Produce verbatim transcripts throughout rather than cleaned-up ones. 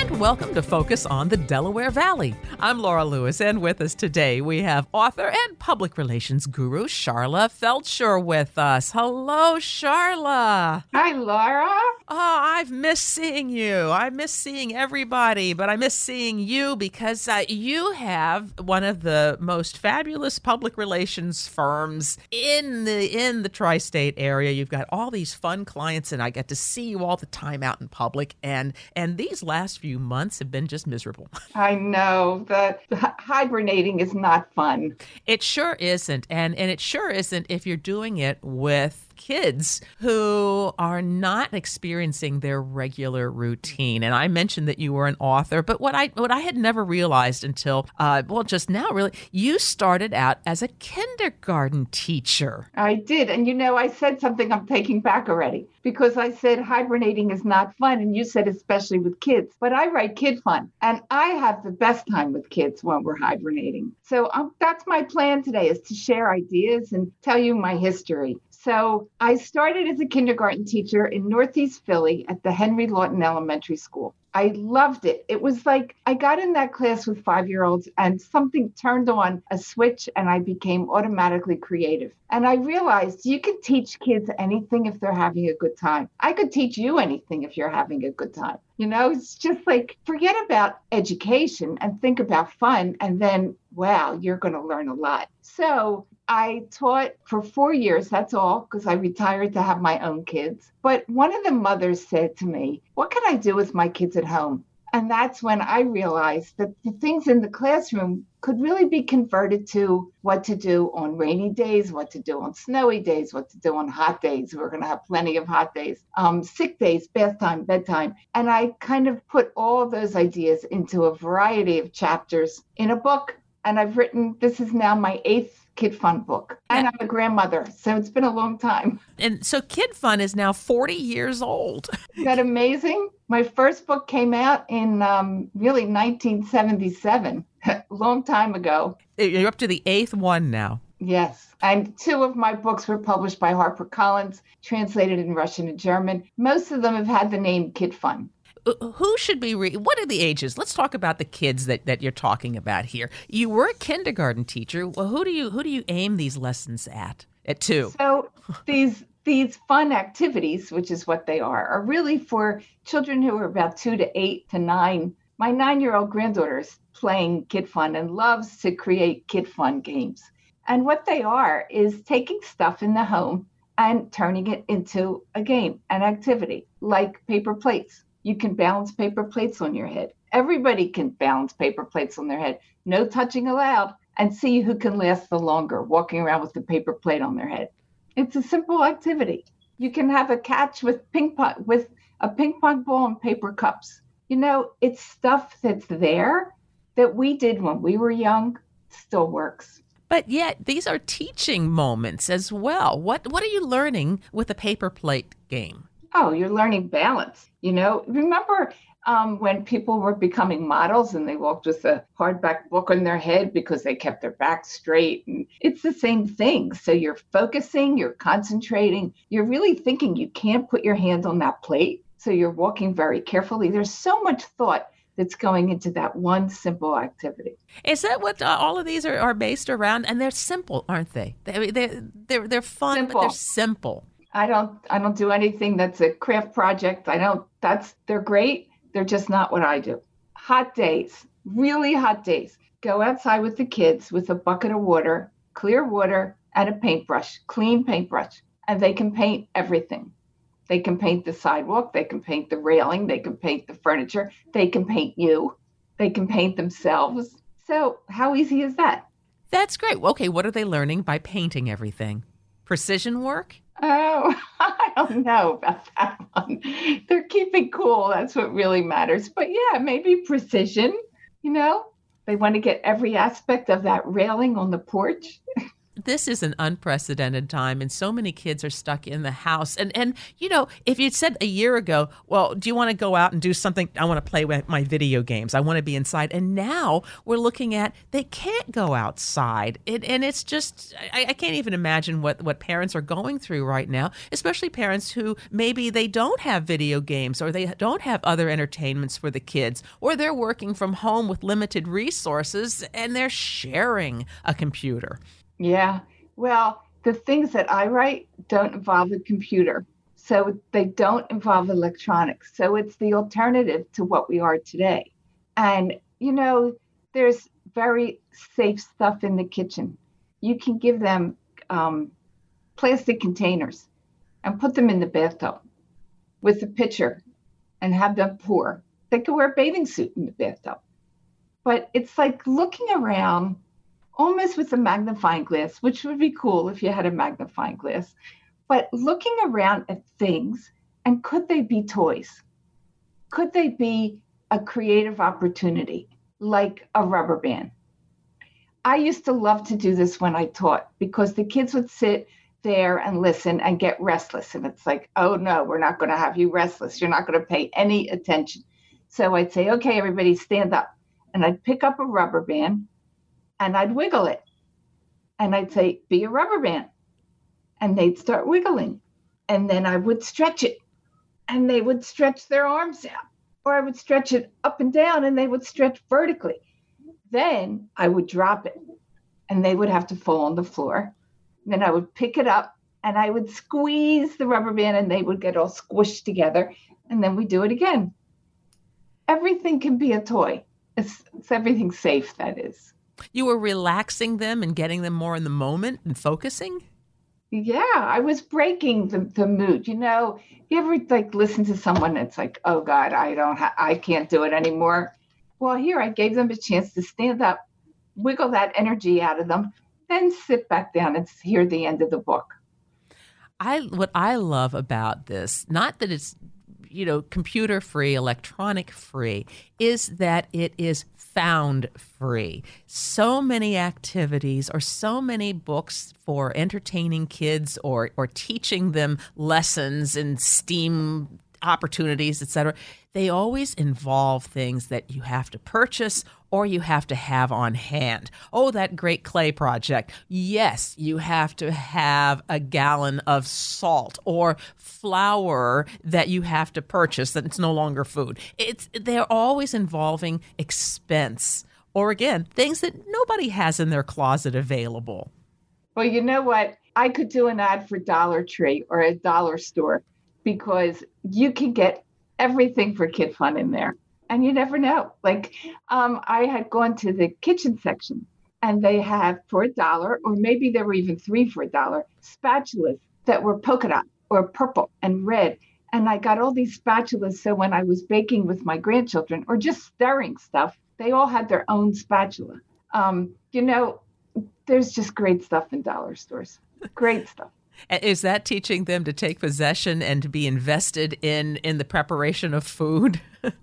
and welcome to Focus on the Delaware Valley. I'm Laura Lewis, and with us today we have author and public relations guru Sharla Feldscher with us. Hello, Sharla. Hi, Laura. Oh, I've missed seeing you. I miss seeing everybody, but I miss seeing you because uh, you have one of the most fabulous public relations firms in the in the tri-state area. You've got all these fun clients, and I get to see you all the time out in public. And and these last few months have been just miserable. I know that hibernating is not fun. It sure isn't, and and it sure isn't if you're doing it with kids who are not experiencing their regular routine. And I mentioned that you were an author, but what I what I had never realized until, uh, well, just now really, you started out as a kindergarten teacher. I did. And you know, I said something I'm taking back already because I said hibernating is not fun. And you said especially with kids, but I write kid fun and I have the best time with kids when we're hibernating. So um, that's my plan today, is to share ideas and tell you my history. So I started as a kindergarten teacher in Northeast Philly at the Henry Lawton Elementary School. I loved it. It was like I got in that class with five-year-olds and something turned on a switch and I became automatically creative. And I realized you can teach kids anything if they're having a good time. I could teach you anything if you're having a good time. You know, it's just like, forget about education and think about fun. And then, wow, you're going to learn a lot. So I taught for four years, that's all, because I retired to have my own kids. But one of the mothers said to me, what can I do with my kids at home? And that's when I realized that the things in the classroom could really be converted to what to do on rainy days, what to do on snowy days, what to do on hot days. We're going to have plenty of hot days, um, sick days, bath time, bedtime. And I kind of put all those ideas into a variety of chapters in a book. And I've written, this is now my eighth Kid Fun book. And I'm a grandmother, so it's been a long time. And so Kid Fun is now forty years old. Isn't that amazing? My first book came out in um, really nineteen seventy-seven, a long time ago. You're up to the eighth one now. Yes. And two of my books were published by HarperCollins, translated in Russian and German. Most of them have had the name Kid Fun. Who should be, re- what are the ages? Let's talk about the kids that, that you're talking about here. You were a kindergarten teacher. Well, who do you who do you aim these lessons at? At two? So these these fun activities, which is what they are, are really for children who are about two to eight to nine. My nine-year-old granddaughter is playing Kid Fun and loves to create Kid Fun games. And what they are is taking stuff in the home and turning it into a game, an activity, like paper plates. You can balance paper plates on your head. Everybody can balance paper plates on their head. No touching allowed. And see who can last the longer, walking around with the paper plate on their head. It's a simple activity. You can have a catch with ping pong, with a ping pong ball and paper cups. You know, it's stuff that's there that we did when we were young, still works. But yet, these are teaching moments as well. What What are you learning with a paper plate game? Oh, you're learning balance. You know, remember um, when people were becoming models and they walked with a hardback book on their head because they kept their back straight? And it's the same thing. So you're focusing, you're concentrating, you're really thinking you can't put your hand on that plate. So you're walking very carefully. There's so much thought that's going into that one simple activity. Is that what uh, all of these are, are based around? And they're simple, aren't they? They they're they're, they're fun, simple. But they're simple. I don't I don't do anything that's a craft project. I don't that's they're great. They're just not what I do. Hot days, really hot days. Go outside with the kids with a bucket of water, clear water, and a paintbrush, clean paintbrush, and they can paint everything. They can paint the sidewalk, they can paint the railing, they can paint the furniture, they can paint you, they can paint themselves. So how easy is that? That's great. Okay, what are they learning by painting everything? Precision work? Oh, I don't know about that one. They're keeping cool. That's what really matters. But yeah, maybe precision, you know? They want to get every aspect of that railing on the porch. this is an unprecedented time, and so many kids are stuck in the house. And, and you know, if you'd said a year ago, well, do you want to go out and do something? I want to play with my video games. I want to be inside. And now we're looking at they can't go outside. It, and it's just, I, I can't even imagine what, what parents are going through right now, especially parents who maybe they don't have video games or they don't have other entertainments for the kids, or they're working from home with limited resources and they're sharing a computer. Yeah. Well, the things that I write don't involve a computer. So they don't involve electronics. So it's the alternative to what we are today. And, you know, there's very safe stuff in the kitchen. You can give them um, plastic containers and put them in the bathtub with a pitcher and have them pour. They could wear a bathing suit in the bathtub. But it's like looking around almost with a magnifying glass, which would be cool if you had a magnifying glass, but looking around at things, and could they be toys? Could they be a creative opportunity, like a rubber band? I used to love to do this when I taught, because the kids would sit there and listen and get restless. And it's like, oh no, we're not going to have you restless. You're not going to pay any attention. So I'd say, okay, everybody stand up. And I'd pick up a rubber band and I'd wiggle it. And I'd say, be a rubber band. And they'd start wiggling. And then I would stretch it. And they would stretch their arms out. Or I would stretch it up and down and they would stretch vertically. Then I would drop it. And they would have to fall on the floor. Then I would pick it up and I would squeeze the rubber band and they would get all squished together. And then we do it again. Everything can be a toy. It's, it's everything safe, that is. You were relaxing them and getting them more in the moment and focusing? Yeah, I was breaking the, the mood. You know, you ever like listen to someone that's like, oh God, I don't, ha- I can't do it anymore. Well, here I gave them a chance to stand up, wiggle that energy out of them, then sit back down and hear the end of the book. I what I love about this, not that it's, you know, computer free, electronic free, is that it is found free. So many activities or so many books for entertaining kids or or teaching them lessons in STEAM opportunities, et cetera, they always involve things that you have to purchase or you have to have on hand. Oh, that great clay project. Yes, you have to have a gallon of salt or flour that you have to purchase that it's no longer food. It's they're always involving expense or, again, things that nobody has in their closet available. Well, you know what? I could do an ad for Dollar Tree or a dollar store, because you can get everything for kid fun in there. And you never know. Like um, I had gone to the kitchen section and they have for a dollar, or maybe there were even three for a dollar, spatulas that were polka dot or purple and red. And I got all these spatulas. So when I was baking with my grandchildren or just stirring stuff, they all had their own spatula. Um, you know, there's just great stuff in dollar stores. Great stuff. Is that teaching them to take possession and to be invested in, in the preparation of food?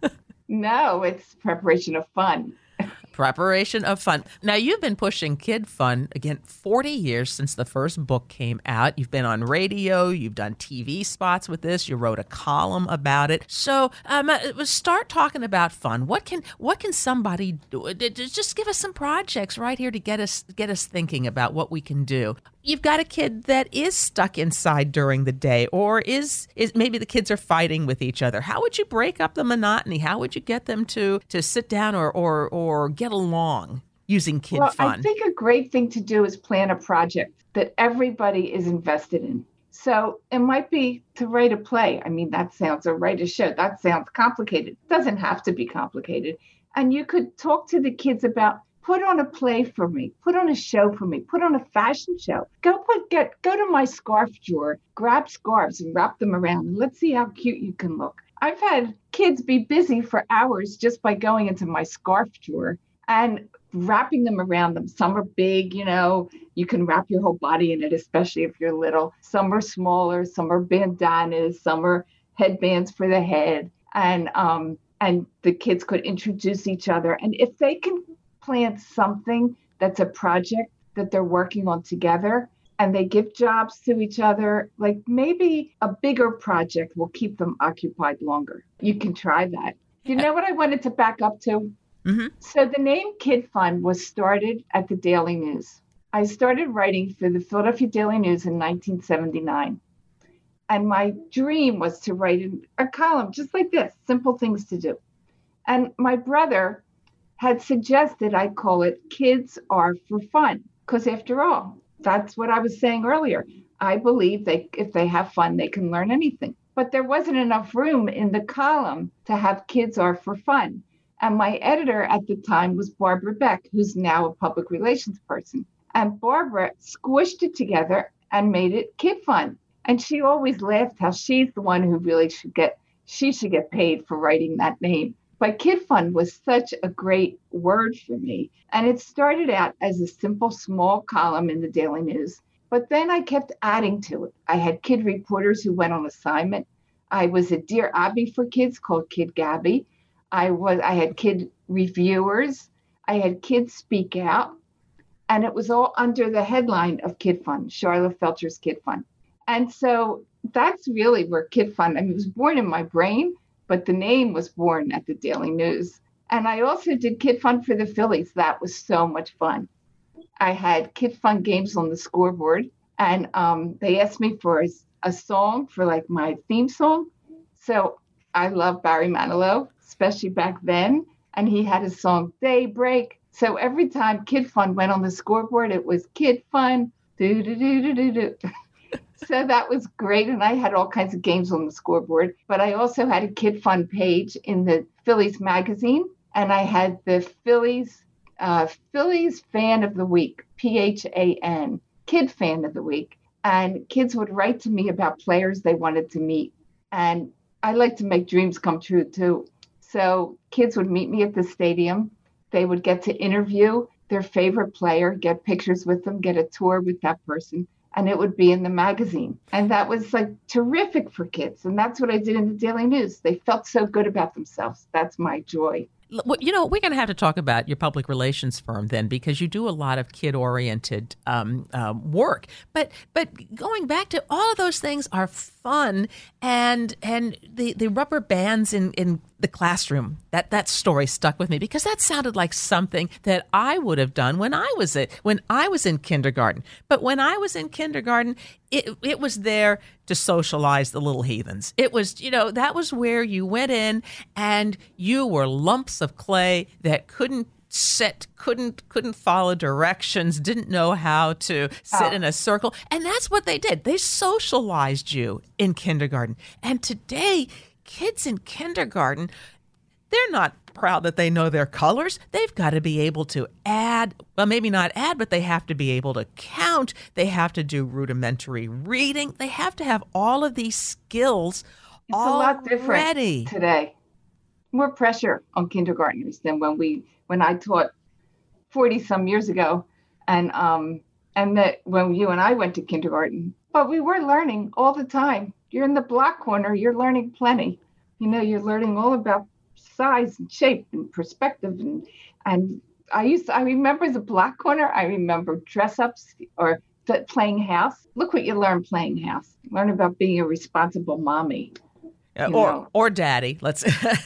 No, it's preparation of fun. Preparation of fun. Now, you've been pushing kid fun, again, forty years since the first book came out. You've been on radio. You've done T V spots with this. You wrote a column about it. So um, start talking about fun. What can what can somebody do? Just give us some projects right here to get us get us thinking about what we can do. You've got a kid that is stuck inside during the day, or is is maybe the kids are fighting with each other. How would you break up the monotony? How would you get them to to sit down or or or get along using kid well, fun? I think a great thing to do is plan a project that everybody is invested in. So it might be to write a play. I mean, that sounds, or write a show. That sounds complicated. It doesn't have to be complicated. And you could talk to the kids about, put on a play for me, put on a show for me, put on a fashion show. Go put get go to my scarf drawer, grab scarves and wrap them around. And let's see how cute you can look. I've had kids be busy for hours just by going into my scarf drawer and wrapping them around them. Some are big, you know, you can wrap your whole body in it, especially if you're little. Some are smaller, some are bandanas, some are headbands for the head. And um, and the kids could introduce each other. And if they can plant something that's a project that they're working on together and they give jobs to each other. Like maybe a bigger project will keep them occupied longer. You can try that. You know what I wanted to back up to? Mm-hmm. So the name Kid Fun was started at the Daily News. I started writing for the Philadelphia Daily News in nineteen seventy-nine. And my dream was to write a column just like this, simple things to do. And my brother had suggested I call it Kids Are for Fun, because after all, that's what I was saying earlier. I believe they, if they have fun, they can learn anything. But there wasn't enough room in the column to have Kids Are for Fun. And my editor at the time was Barbara Beck, who's now a public relations person. And Barbara squished it together and made it Kid Fun. And she always laughed how she's the one who really should get, she should get paid for writing that name. But Kid Fun was such a great word for me. And it started out as a simple, small column in the Daily News. But then I kept adding to it. I had kid reporters who went on assignment. I was a Dear Abby for kids called Kid Gabby. I was I had kid reviewers. I had kids speak out. And it was all under the headline of Kid Fun, Charlotte Felcher's Kid Fun. And so that's really where Kid Fun, I mean, it was born in my brain, but the name was born at the Daily News. And I also did Kid Fun for the Phillies. That was so much fun. I had Kid Fun games on the scoreboard, and um, they asked me for a, a song for like my theme song. So I love Barry Manilow, especially back then. And he had a song, Daybreak. So every time Kid Fun went on the scoreboard, it was Kid Fun, do do do do do do. So that was great. And I had all kinds of games on the scoreboard. But I also had a Kid Fun page in the Phillies magazine. And I had the Phillies, uh, Phillies Fan of the Week, P H A N, Kid Fan of the Week. And kids would write to me about players they wanted to meet. And I like to make dreams come true, too. So kids would meet me at the stadium. They would get to interview their favorite player, get pictures with them, get a tour with that person. And it would be in the magazine. And that was like terrific for kids. And that's what I did in the Daily News. They felt so good about themselves. That's my joy. You know, we're going to have to talk about your public relations firm then, because you do a lot of kid-oriented um, um, work. But but going back to all of those things are fun, and and the, the rubber bands in, in the classroom, that, that story stuck with me because that sounded like something that I would have done when I was a, when I was in kindergarten. But when I was in kindergarten, it it was there to socialize the little heathens. It was, you know, that was where you went in and you were lumps of clay that couldn't sit, couldn't couldn't follow directions, didn't know how to sit Oh. in a circle. And that's what they did. They socialized you in kindergarten. And today, kids in kindergarten, they're not proud that they know their colors. They've got to be able to add, well, maybe not add, but they have to be able to count. They have to do rudimentary reading. They have to have all of these skills It's a lot different already. today. More pressure on kindergartners than when we when I taught forty some years ago, and um and that when you and I went to kindergarten. But we were learning all the time. You're in the block corner, you're learning plenty. You know, you're learning all about size and shape and perspective, and and I used to, I remember the block corner. I remember dress ups or th- playing house. Look what you learn playing house. Learn about being a responsible mommy. Uh, You or know. or daddy. Let's.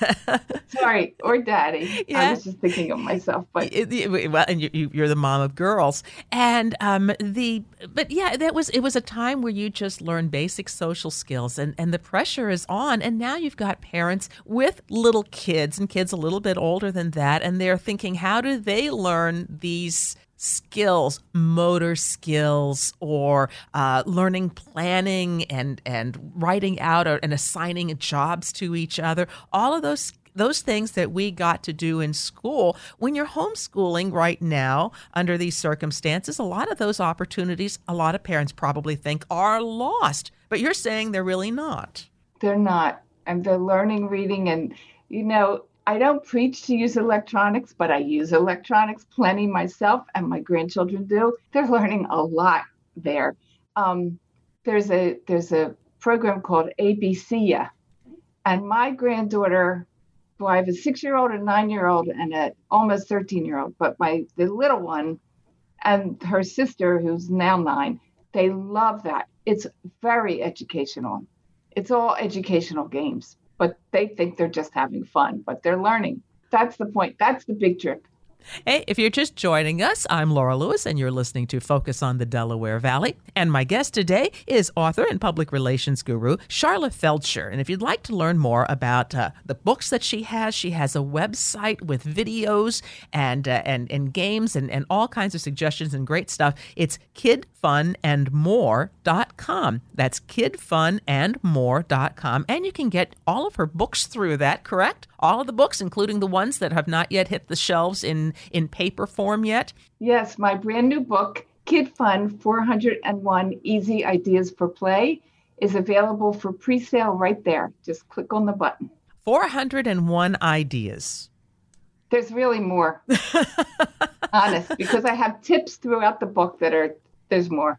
Sorry, or daddy. Yeah. I was just thinking of myself, but It- it- well, and you, you- you're the mom of girls, and um, the but yeah, that was it was a time where you just learned basic social skills, and and the pressure is on, and now you've got parents with little kids and kids a little bit older than that, and they're thinking, how do they learn these skills, motor skills, or uh, learning planning and and writing out or, and assigning jobs to each other, all of those those things that we got to do in school. When you're homeschooling right now under these circumstances, a lot of those opportunities, a lot of parents probably think are lost, but you're saying they're really not. they're not. And they're learning reading. And, you know, I don't preach to use electronics, but I use electronics plenty myself, and my grandchildren do. They're learning a lot there. Um, there's a there's a program called A B C ya, and my granddaughter, well, I have a six-year-old, a nine-year-old, and a almost thirteen-year-old, but my the little one and her sister, who's now nine, they love that. It's very educational. It's all educational games, but they think they're just having fun, but they're learning. That's the point. That's the big trick. Hey, if you're just joining us, I'm Laura Lewis, and you're listening to Focus on the Delaware Valley. And my guest today is author and public relations guru, Sharla Feldscher. And if you'd like to learn more about uh, the books that she has, she has a website with videos and uh, and, and games and, and all kinds of suggestions and great stuff. It's kid fun and more dot com. That's kid fun and more dot com. And you can get all of her books through that, correct? All of the books, including the ones that have not yet hit the shelves in, in paper form yet? Yes, my brand new book, Kid Fun, four hundred one Easy Ideas for Play, is available for pre-sale right there. Just click on the button. four hundred one ideas. There's really more. Honest, because I have tips throughout the book that are, there's more.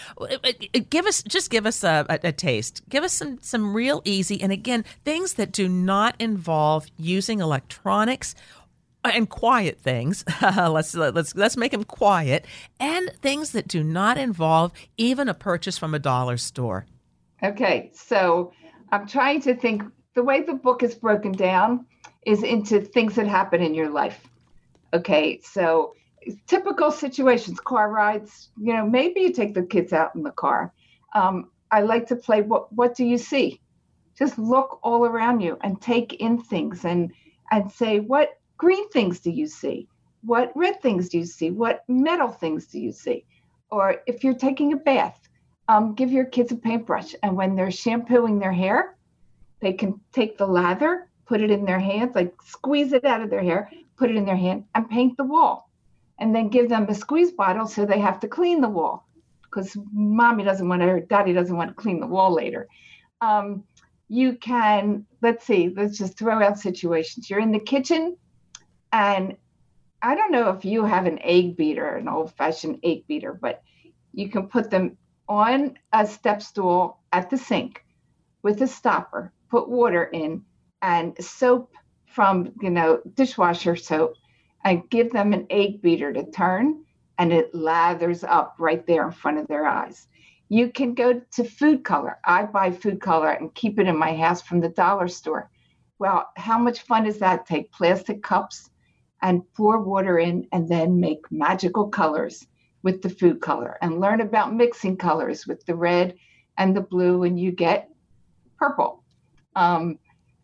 Give us, just give us a, a, a taste. Give us some, some real easy, and again, things that do not involve using electronics and quiet things. let's let's let's make them quiet, and things that do not involve even a purchase from a dollar store. Okay, so I'm trying to think. The way the book is broken down is into things that happen in your life. Okay, so typical situations, car rides, you know, maybe you take the kids out in the car. Um, I like to play, what what do you see? Just look all around you and take in things and and say, what green things do you see? What red things do you see? What metal things do you see? Or if you're taking a bath, um, give your kids a paintbrush. And when they're shampooing their hair, they can take the lather, put it in their hands, like squeeze it out of their hair, put it in their hand and paint the wall. And then give them a squeeze bottle so they have to clean the wall because mommy doesn't want to, or daddy doesn't want to clean the wall later. Um, you can, let's see, let's just throw out situations. You're in the kitchen and I don't know if you have an egg beater, an old fashioned egg beater, but you can put them on a step stool at the sink with a stopper, put water in and soap from, you know, dishwasher soap, and give them an egg beater to turn, and it lathers up right there in front of their eyes. You can go to food color. I buy food color and keep it in my house from the dollar store. Well, how much fun is that? Take plastic cups and pour water in and then make magical colors with the food color and learn about mixing colors with the red and the blue, and you get purple. Um,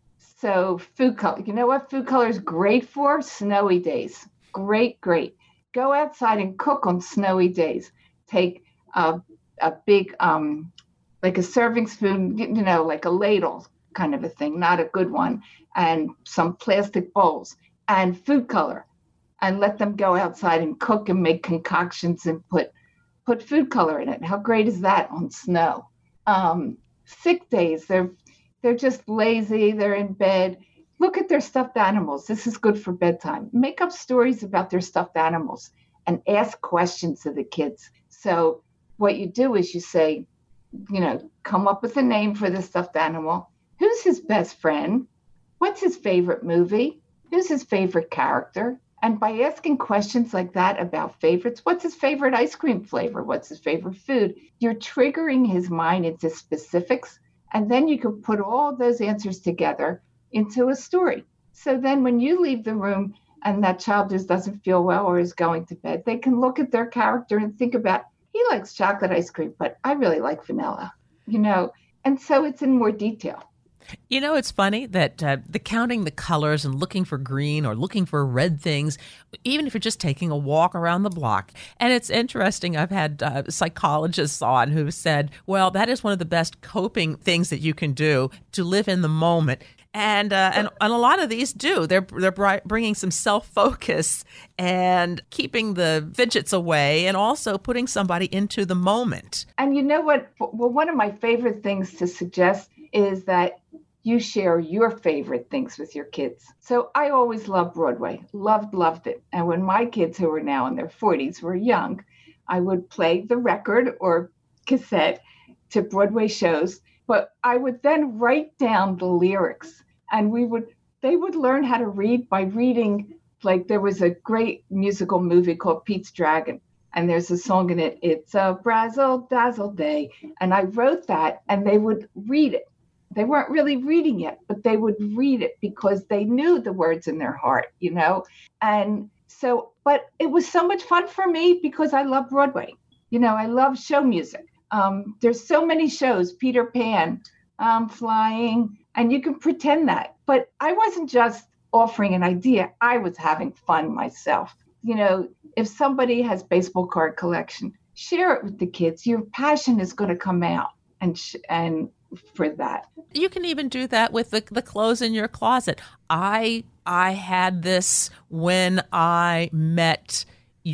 So food color, you know what food color is great for? Snowy days. Great, great. Go outside and cook on snowy days. Take a, a big, um, like a serving spoon, you know, like a ladle kind of a thing, not a good one, and some plastic bowls and food color, and let them go outside and cook and make concoctions and put put food color in it. How great is that on snow? Um, sick days, they're They're just lazy. They're in bed. Look at their stuffed animals. This is good for bedtime. Make up stories about their stuffed animals and ask questions of the kids. So what you do is you say, you know, come up with a name for the stuffed animal. Who's his best friend? What's his favorite movie? Who's his favorite character? And by asking questions like that about favorites, what's his favorite ice cream flavor? What's his favorite food? You're triggering his mind into specifics. And then you can put all those answers together into a story. So then when you leave the room and that child just doesn't feel well or is going to bed, they can look at their character and think about, he likes chocolate ice cream, but I really like vanilla, you know? And so it's in more detail. You know, it's funny that uh, the counting the colors and looking for green or looking for red things, even if you're just taking a walk around the block. And it's interesting. I've had uh, psychologists on who said, well, that is one of the best coping things that you can do, to live in the moment. And uh, and and a lot of these do. They're they're bringing some self-focus and keeping the fidgets away, and also putting somebody into the moment. And you know what? Well, one of my favorite things to suggest is that you share your favorite things with your kids. So I always loved Broadway, loved, loved it. And when my kids, who are now in their forties, were young, I would play the record or cassette to Broadway shows, but I would then write down the lyrics, and we would, they would learn how to read by reading. Like, there was a great musical movie called Pete's Dragon. And there's a song in it, it's a brazzle dazzle day. And I wrote that and they would read it. They weren't really reading it, but they would read it because they knew the words in their heart, you know? And so, but it was so much fun for me because I love Broadway. You know, I love show music. Um, there's so many shows, Peter Pan, um, Flying, and you can pretend that. But I wasn't just offering an idea. I was having fun myself. You know, if somebody has baseball card collection, share it with the kids. Your passion is going to come out and sh- and for that. You can even do that with the, the clothes in your closet. I I had this when I met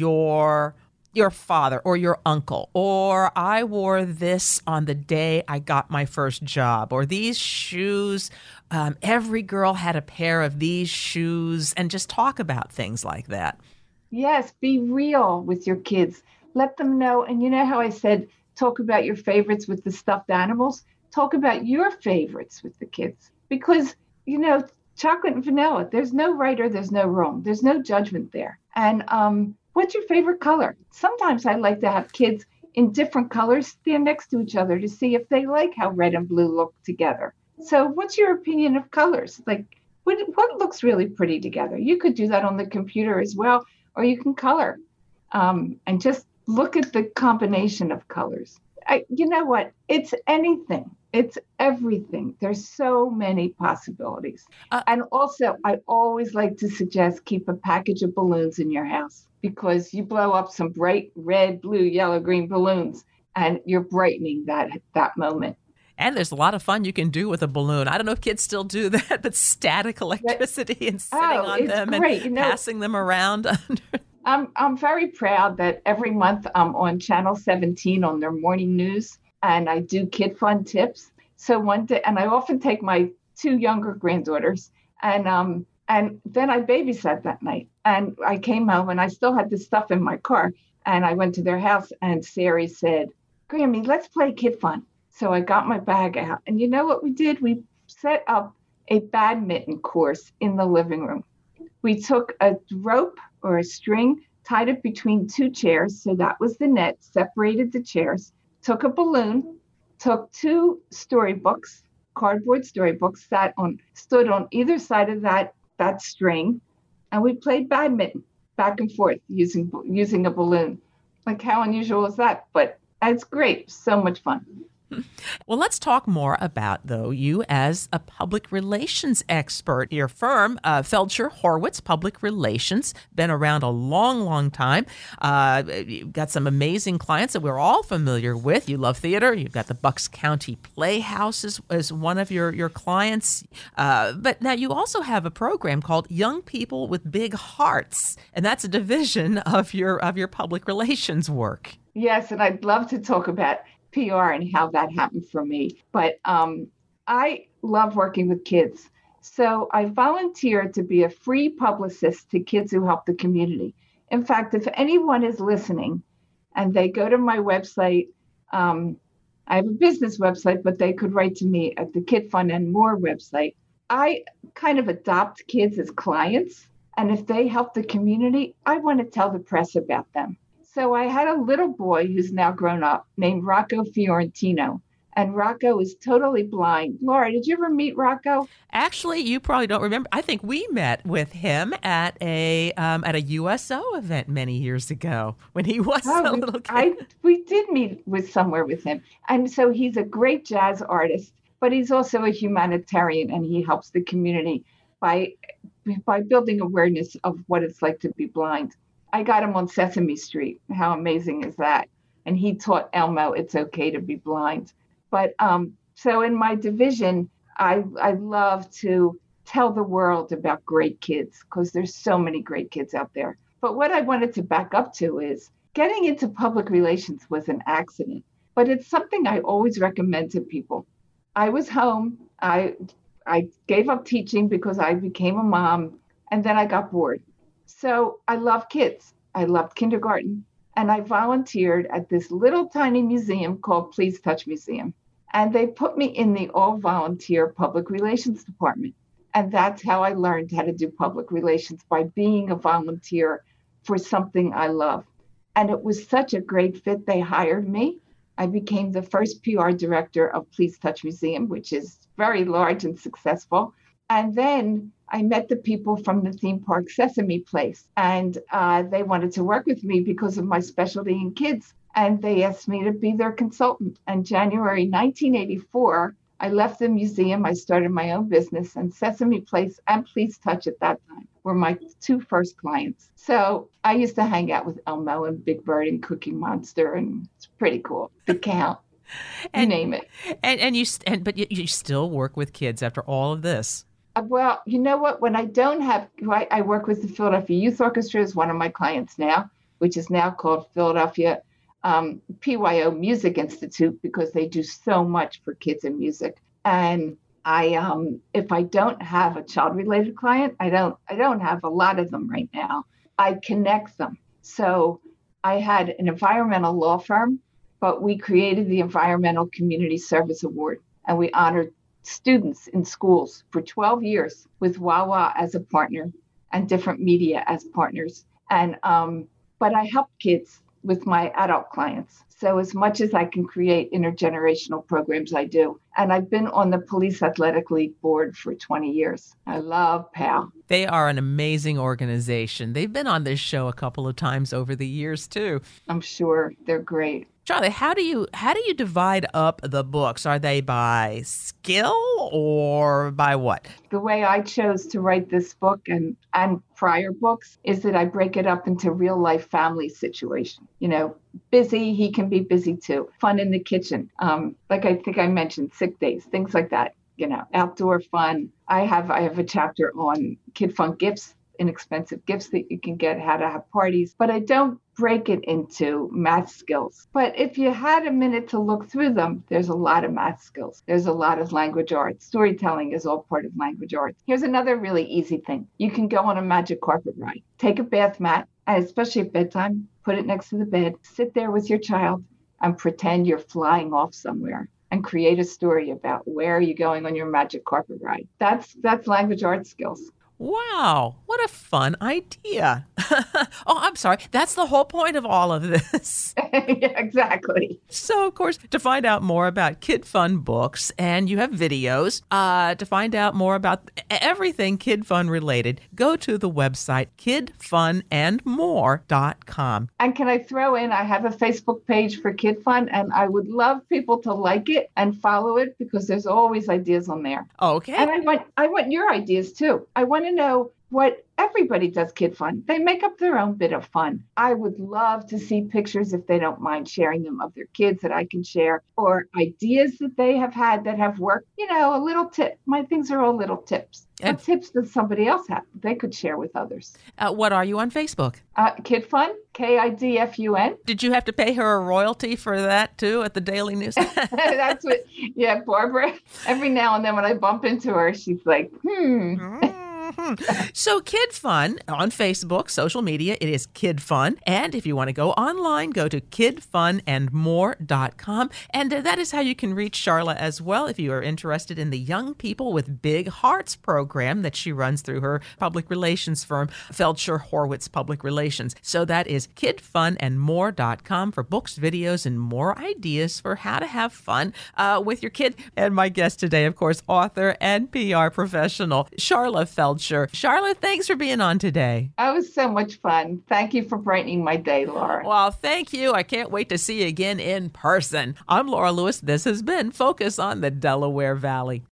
your your father or your uncle, or I wore this on the day I got my first job, or these shoes. Um, every girl had a pair of these shoes, and just talk about things like that. Yes, be real with your kids. Let them know. And you know how I said, talk about your favorites with the stuffed animals? Talk about your favorites with the kids. Because, you know, chocolate and vanilla, there's no right or there's no wrong. There's no judgment there. And um, what's your favorite color? Sometimes I like to have kids in different colors stand next to each other to see if they like how red and blue look together. So what's your opinion of colors? Like, what, what looks really pretty together? You could do that on the computer as well. Or you can color um, and just look at the combination of colors. I, you know what? It's anything. It's everything. There's so many possibilities. Uh, and also, I always like to suggest keep a package of balloons in your house because you blow up some bright red, blue, yellow, green balloons and you're brightening that that moment. And there's a lot of fun you can do with a balloon. I don't know if kids still do that, but static electricity and sitting oh, on them great. and you know, passing them around. I'm I'm very proud that every month I'm on Channel seventeen on their morning news, and I do kid fun tips. So one day, and I often take my two younger granddaughters, and um and then I babysat that night. And I came home and I still had this stuff in my car, and I went to their house, and Sari said, "Grammy, let's play kid fun." So I got my bag out. And you know what we did? We set up a badminton course in the living room. We took a rope or a string, tied it between two chairs. So that was the net, separated the chairs, took a balloon, took two storybooks, cardboard storybooks, sat on, stood on either side of that, that string. And we played badminton back and forth using, using a balloon. Like how unusual is that? But it's great. So much fun. Well, let's talk more about, though, you as a public relations expert. Your firm, uh, Feldscher Horwitz Public Relations, been around a long, long time. Uh, you've got some amazing clients that we're all familiar with. You love theater. You've got the Bucks County Playhouse as, as one of your, your clients. Uh, but now you also have a program called Young People with Big Hearts, and that's a division of your of your public relations work. Yes, and I'd love to talk about P R and how that happened for me. But um, I love working with kids. So I volunteered to be a free publicist to kids who help the community. In fact, if anyone is listening and they go to my website, um, I have a business website, but they could write to me at the Kid Fun and More website. I kind of adopt kids as clients. And if they help the community, I want to tell the press about them. So I had a little boy who's now grown up named Rocco Fiorentino, and Rocco is totally blind. Laura, did you ever meet Rocco? Actually, you probably don't remember. I think we met with him at a um, at a U S O event many years ago when he was oh, a we, little kid. I, we did meet with somewhere with him. And so he's a great jazz artist, but he's also a humanitarian, and he helps the community by by building awareness of what it's like to be blind. I got him on Sesame Street. How amazing is that? And he taught Elmo it's okay to be blind. But um, so in my division, I I love to tell the world about great kids because there's so many great kids out there. But what I wanted to back up to is getting into public relations was an accident, but it's something I always recommend to people. I was home. I I gave up teaching because I became a mom, and then I got bored. So I love kids. I loved kindergarten. And I volunteered at this little tiny museum called Please Touch Museum. And they put me in the all-volunteer public relations department. And that's how I learned how to do public relations, by being a volunteer for something I love. And it was such a great fit. They hired me. I became the first P R director of Please Touch Museum, which is very large and successful. And then I met the people from the theme park Sesame Place, and uh, they wanted to work with me because of my specialty in kids. And they asked me to be their consultant. And January nineteen eighty-four, I left the museum. I started my own business, and Sesame Place and Please Touch at that time were my two first clients. So I used to hang out with Elmo and Big Bird and Cookie Monster, and it's pretty cool. The Count, you and, name it. And and you and but you, you still work with kids after all of this. Uh, well, you know what? When I don't have, I, I work with the Philadelphia Youth Orchestra as one of my clients now, which is now called Philadelphia um, P Y O Music Institute, because they do so much for kids in music. And I, um, if I don't have a child-related client, I don't, I don't have a lot of them right now. I connect them. So I had an environmental law firm, but we created the Environmental Community Service Award, and we honored students in schools for twelve years with Wawa as a partner and different media as partners. And, um, but I help kids with my adult clients. So as much as I can create intergenerational programs, I do. And I've been on the Police Athletic League board for twenty years. I love P A L. They are an amazing organization. They've been on this show a couple of times over the years, too. I'm sure they're great. Charlie, how do you how do you divide up the books? Are they by skill or by what? The way I chose to write this book and, and prior books is that I break it up into real life family situation. You know, busy, he can be busy too. Fun in the kitchen. Um, like I think I mentioned, sick days, things like that. You know, outdoor fun. I have I have a chapter on kid fun gifts, inexpensive gifts that you can get, how to have parties, but I don't break it into math skills. But if you had a minute to look through them, there's a lot of math skills. There's a lot of language arts. Storytelling is all part of language arts. Here's another really easy thing. You can go on a magic carpet ride. Take a bath mat, and especially at bedtime, put it next to the bed, sit there with your child and pretend you're flying off somewhere and create a story about where you're going on your magic carpet ride. That's that's language arts skills. Wow, what a fun idea. Oh, I'm sorry. That's the whole point of all of this. Yeah, exactly. So, of course, to find out more about Kid Fun books, and you have videos, uh, to find out more about everything Kid Fun related, go to the website kid fun and more dot com. And can I throw in, I have a Facebook page for Kid Fun, and I would love people to like it and follow it because there's always ideas on there. Okay. And I want, I want your ideas too. I want to know what everybody does Kid Fun. They make up their own bit of fun. I would love to see pictures, if they don't mind sharing them, of their kids that I can share, or ideas that they have had that have worked. You know, a little tip. My things are all little tips. And tips that somebody else had, they could share with others. Uh, what are you on Facebook? Uh, Kid Fun, K I D F U N. Did you have to pay her a royalty for that too at the Daily News? That's what, yeah, Barbara. Every now and then when I bump into her, she's like, hmm. So Kid Fun on Facebook, social media, it is Kid Fun. And if you want to go online, go to kid fun and more dot com. And uh, that is how you can reach Charla as well if you are interested in the Young People with Big Hearts program that she runs through her public relations firm, Feldsher Horwitz Public Relations. So that is kid fun and more dot com for books, videos, and more ideas for how to have fun uh, with your kid. And my guest today, of course, author and P R professional, Charla Feldsher. Charlotte, thanks for being on today. That was so much fun. Thank you for brightening my day, Laura. Well, thank you. I can't wait to see you again in person. I'm Laura Lewis. This has been Focus on the Delaware Valley.